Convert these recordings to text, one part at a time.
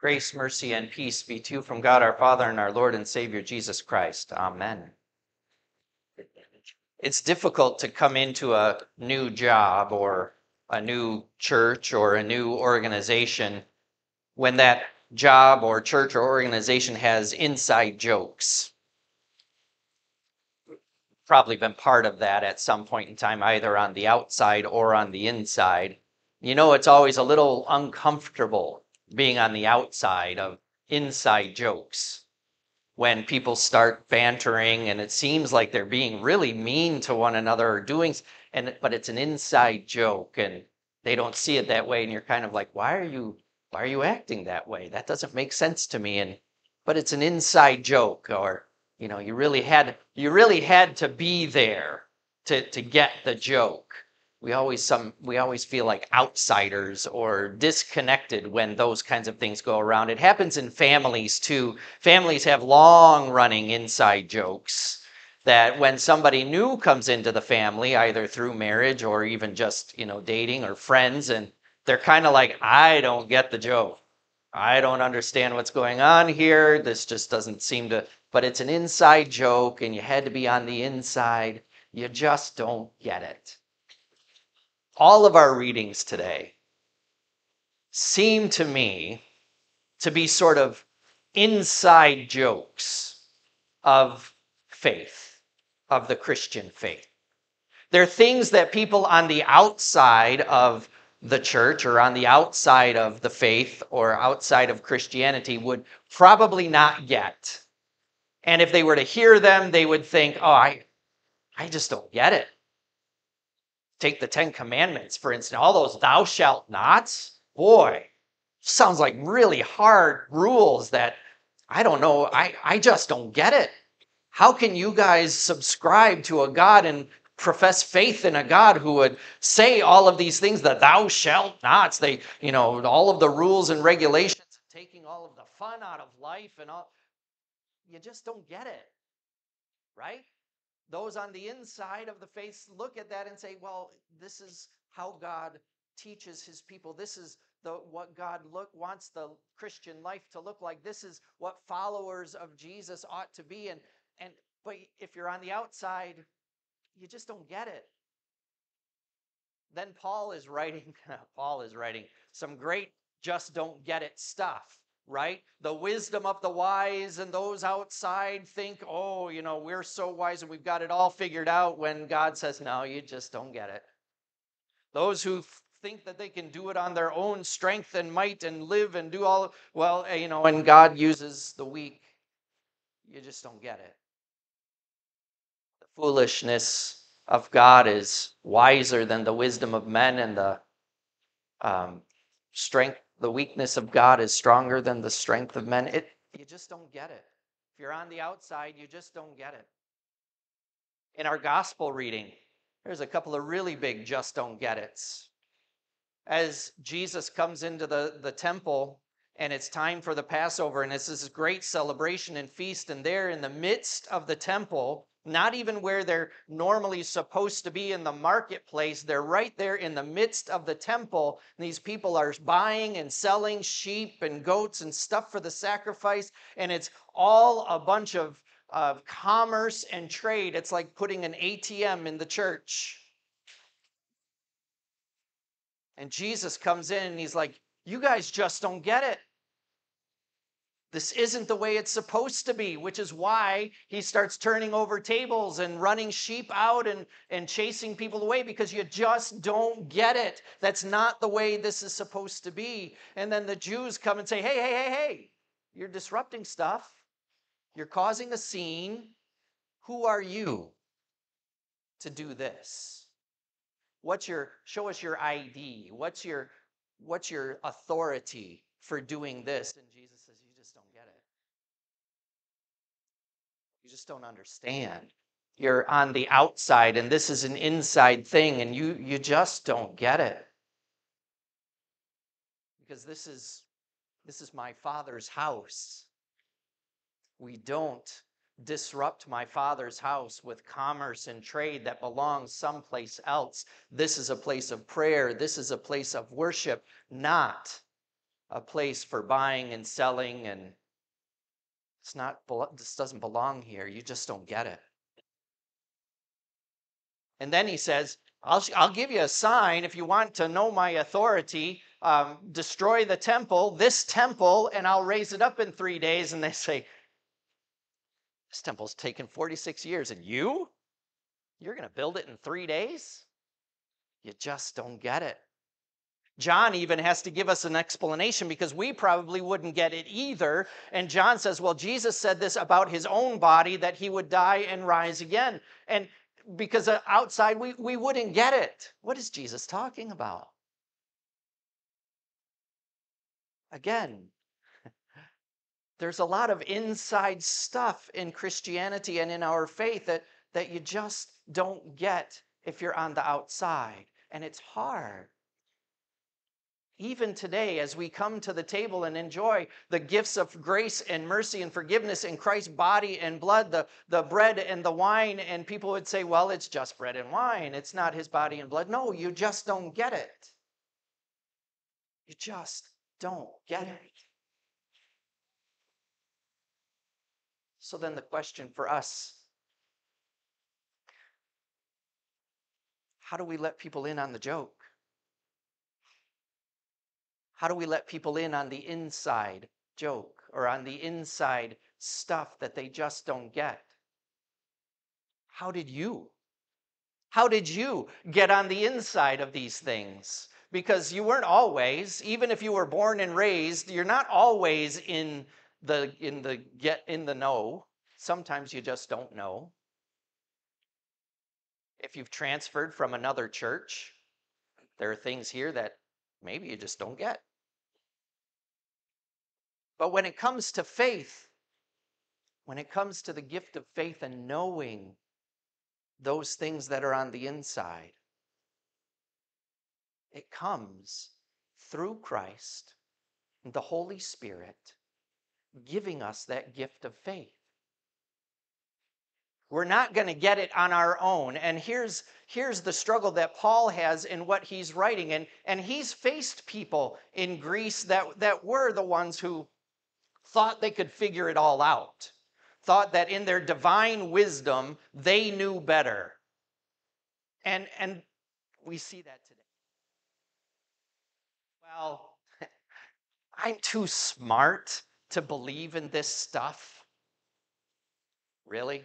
Grace, mercy, and peace be to you from God our Father and our Lord and Savior Jesus Christ. Amen. It's difficult to come into a new job or a new church or a new organization when that job or church or organization has inside jokes. Probably been part of that at some point in time, either on the outside or on the inside. You know, it's always a little uncomfortable being on the outside of inside jokes when people start bantering and it seems like they're being really mean to one another or but it's an inside joke and they don't see it that way, and you're kind of like, why are you acting that way? That doesn't make sense to me. But it's an inside joke, or you really had to be there to get the joke. We always feel like outsiders or disconnected when those kinds of things go around. It happens in families too. Families have long-running inside jokes that when somebody new comes into the family, either through marriage or even just, dating or friends, and they're kind of like, I don't get the joke. I don't understand what's going on here. This just doesn't seem to, but it's an inside joke and you had to be on the inside. You just don't get it. All of our readings today seem to me to be sort of inside jokes of faith, of the Christian faith. They're things that people on the outside of the church or on the outside of the faith or outside of Christianity would probably not get. And if they were to hear them, they would think, oh, I just don't get it. Take the 10 Commandments, for instance, all those thou shalt nots. Boy, sounds like really hard rules that I don't know. I just don't get it. How can you guys subscribe to a God and profess faith in a God who would say all of these things, the thou shalt nots, all of the rules and regulations, taking all of the fun out of life and all? You just don't get it, right? Those on the inside of the faith look at that and say, well, this is how God teaches his people. This is what God wants the Christian life to look like. This is what followers of Jesus ought to be. But if you're on the outside, you just don't get it. Then Paul is writing some great just don't get it stuff. Right? The wisdom of the wise and those outside think, oh, we're so wise and we've got it all figured out, when God says, no, you just don't get it. Those who think that they can do it on their own strength and might and live and do all, and God uses the weak, you just don't get it. The foolishness of God is wiser than the wisdom of men, and the the weakness of God is stronger than the strength of men. You just don't get it. If you're on the outside, you just don't get it. In our gospel reading, there's a couple of really big just don't get it's. As Jesus comes into the temple, and it's time for the Passover, and it's this great celebration and feast, and there in the midst of the temple, not even where they're normally supposed to be in the marketplace, they're right there in the midst of the temple. And these people are buying and selling sheep and goats and stuff for the sacrifice, and it's all a bunch of commerce and trade. It's like putting an ATM in the church. And Jesus comes in and he's like, you guys just don't get it. This isn't the way it's supposed to be, which is why he starts turning over tables and running sheep out and chasing people away, because you just don't get it. That's not the way this is supposed to be. And then the Jews come and say, hey, you're disrupting stuff. You're causing a scene. Who are you to do this? Show us your ID. What's your authority for doing this? And Jesus says, you just don't get it. You just don't understand. You're on the outside, and this is an inside thing, and you just don't get it. Because this is my Father's house. We don't disrupt my Father's house with commerce and trade that belongs someplace else. This is a place of prayer. This is a place of worship, not a place for buying and selling, and this doesn't belong here. You just don't get it. And then he says, I'll give you a sign if you want to know my authority. Destroy the temple, this temple, and I'll raise it up in 3 days. And they say, this temple's taken 46 years, and you're going to build it in 3 days? You just don't get it. John even has to give us an explanation because we probably wouldn't get it either. And John says, well, Jesus said this about his own body, that he would die and rise again. And because outside we wouldn't get it. What is Jesus talking about? Again, there's a lot of inside stuff in Christianity and in our faith that you just don't get if you're on the outside. And it's hard. Even today, as we come to the table and enjoy the gifts of grace and mercy and forgiveness in Christ's body and blood, the bread and the wine, and people would say, well, it's just bread and wine. It's not his body and blood. No, you just don't get it. You just don't get it. So then the question for us, how do we let people in on the joke? How do we let people in on the inside joke or on the inside stuff that they just don't get? How did you get on the inside of these things? Because you weren't always, even if you were born and raised, you're not always in the know. Sometimes you just don't know. If you've transferred from another church, there are things here that maybe you just don't get. But when it comes to faith, when it comes to the gift of faith and knowing those things that are on the inside, it comes through Christ and the Holy Spirit giving us that gift of faith. We're not going to get it on our own. And here's the struggle that Paul has in what he's writing. And he's faced people in Greece that were the ones who thought they could figure it all out, thought that in their divine wisdom, they knew better. And we see that today. Well, I'm too smart to believe in this stuff. Really?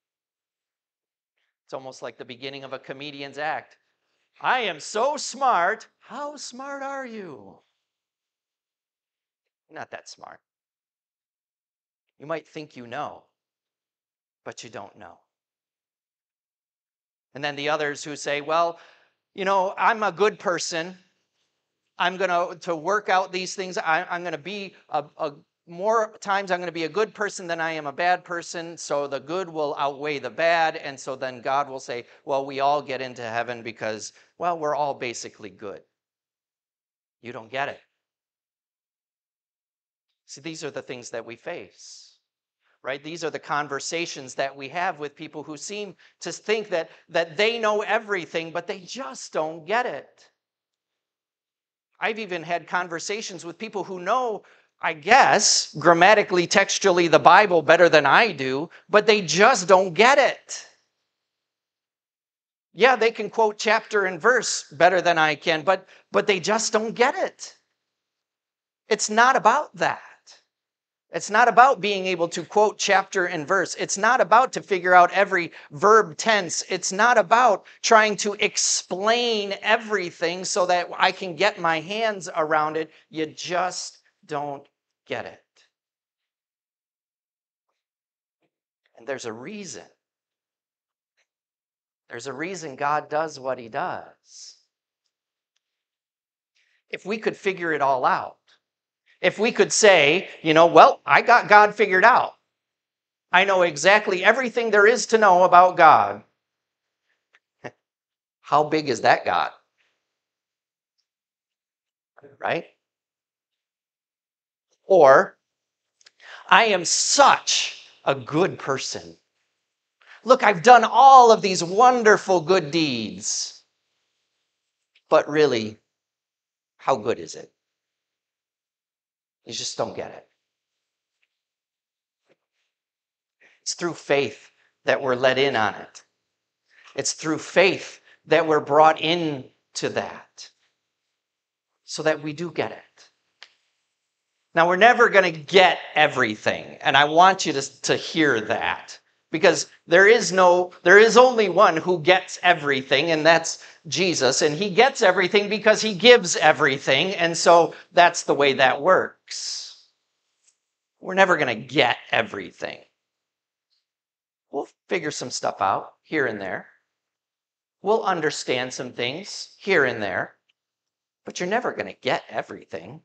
It's almost like the beginning of a comedian's act. I am so smart. How smart are you? You're not that smart. You might think you know, but you don't know. And then the others who say, well, I'm a good person. I'm going to work out these things. I'm going to be more times I'm going to be a good person than I am a bad person. So the good will outweigh the bad. And so then God will say, well, we all get into heaven because, well, we're all basically good. You don't get it. See, these are the things that we face. Right? These are the conversations that we have with people who seem to think that they know everything, but they just don't get it. I've even had conversations with people who know, I guess, grammatically, textually, the Bible better than I do, but they just don't get it. Yeah, they can quote chapter and verse better than I can, but they just don't get it. It's not about that. It's not about being able to quote chapter and verse. It's not about to figure out every verb tense. It's not about trying to explain everything so that I can get my hands around it. You just don't get it. And there's a reason. There's a reason God does what he does. If we could figure it all out, if we could say, well, I got God figured out. I know exactly everything there is to know about God. How big is that God? Right? Or, I am such a good person. Look, I've done all of these wonderful good deeds. But really, how good is it? You just don't get it. It's through faith that we're let in on it. It's through faith that we're brought into that so that we do get it. Now, we're never going to get everything, and I want you to hear that, because there is only one who gets everything, and that's Jesus, and he gets everything because he gives everything, and so that's the way that works. We're never going to get everything. We'll figure some stuff out here and there. We'll understand some things here and there, but you're never going to get everything.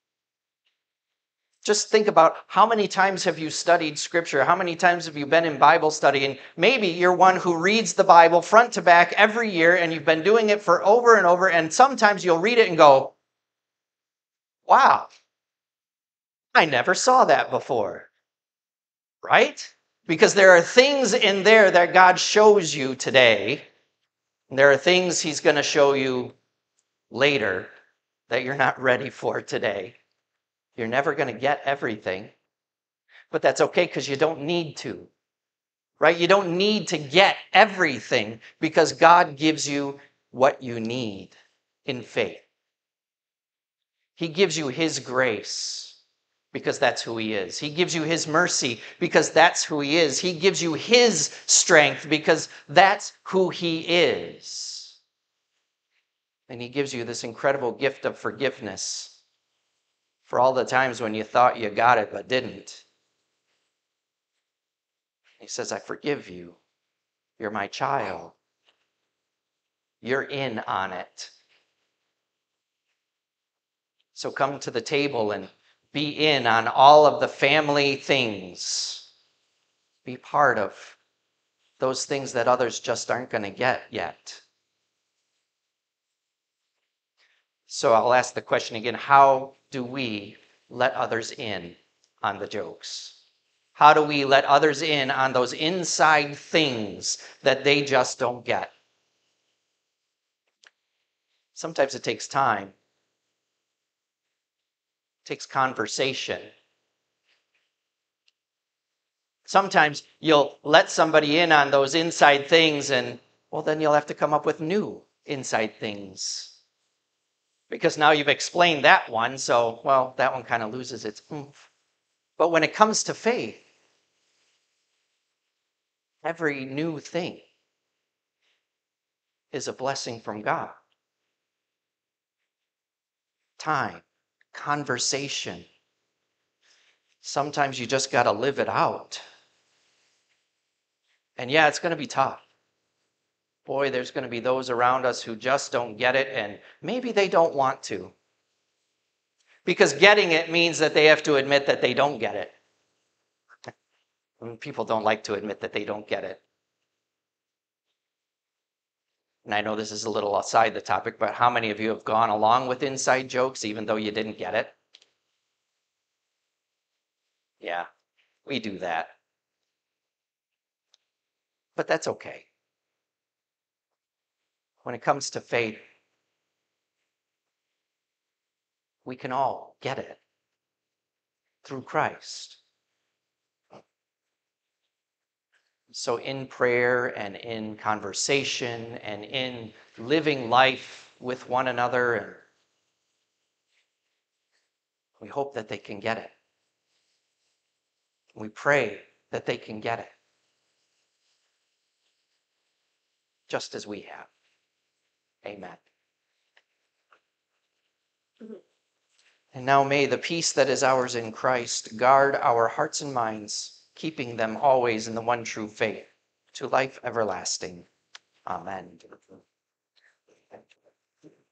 Just think about how many times have you studied Scripture? How many times have you been in Bible study? And maybe you're one who reads the Bible front to back every year, and you've been doing it for over and over, and sometimes you'll read it and go, wow, I never saw that before. Right? Because there are things in there that God shows you today. And there are things he's going to show you later that you're not ready for today. You're never going to get everything. But that's okay, because you don't need to. Right? You don't need to get everything, because God gives you what you need in faith. He gives you his grace, because that's who he is. He gives you his mercy, because that's who he is. He gives you his strength, because that's who he is. And he gives you this incredible gift of forgiveness for all the times when you thought you got it but didn't. He says, I forgive you. You're my child. You're in on it. So come to the table and be in on all of the family things. Be part of those things that others just aren't going to get yet. So I'll ask the question again, how do we let others in on the jokes? How do we let others in on those inside things that they just don't get? Sometimes it takes time. It takes conversation. Sometimes you'll let somebody in on those inside things, and well, then you'll have to come up with new inside things. Because now you've explained that one, so, well, that one kind of loses its oomph. But when it comes to faith, every new thing is a blessing from God. Time, conversation. Sometimes you just got to live it out. And yeah, it's going to be tough. Boy, there's going to be those around us who just don't get it, and maybe they don't want to. Because getting it means that they have to admit that they don't get it. And people don't like to admit that they don't get it. And I know this is a little outside the topic, but how many of you have gone along with inside jokes even though you didn't get it? Yeah, we do that. But that's okay. When it comes to faith, we can all get it through Christ. So in prayer and in conversation and in living life with one another, we hope that they can get it. We pray that they can get it, just as we have. Amen. And now may the peace that is ours in Christ guard our hearts and minds, keeping them always in the one true faith, to life everlasting. Amen.